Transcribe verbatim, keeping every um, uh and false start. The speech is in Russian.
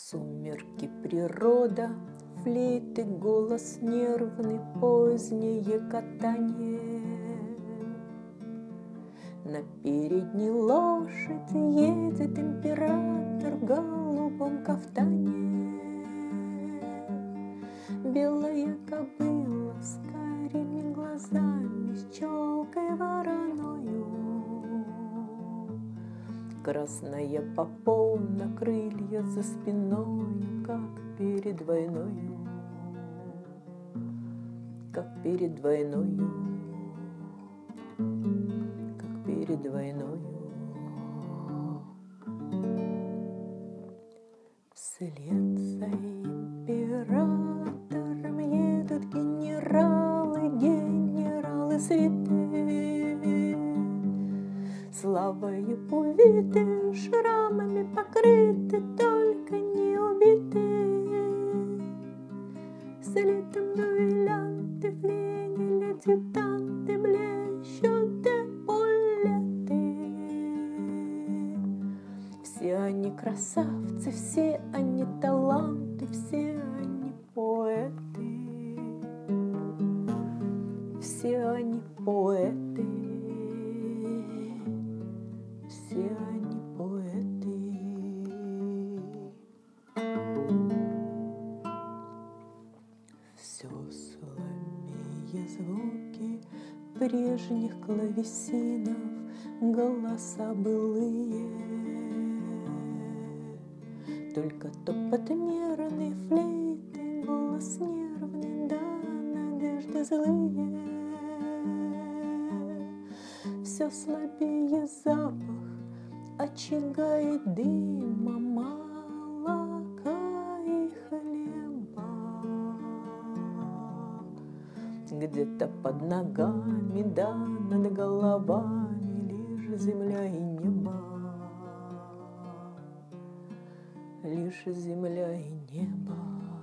Сумерки, природа, флейты, голос нервный, позднее катание. На передней лошади едет император в голубом кафтане. Белая кобыла с карими глазами, с челкой вороною. Красная попона, крылья за спиною, как перед войною, как перед войною, как перед войною. Вслед за императором едут генералы, генералы свиты. Славою увиты, шрамами покрыты, только не убиты. Слитым дуэлянты, флигель, адъютанты, блещут эполеты. Все они красавцы, все они таланты, все они поэты. Все они поэты. Все они поэты. Все слабее звуки прежних клавесинов, голоса былые. Только топот мерный флейты, голос нервный, да надежды злые. Все слабее запах очага и дыма, молока и хлеба. Где-то под ногами, да над головами лишь земля и небо, лишь земля и небо.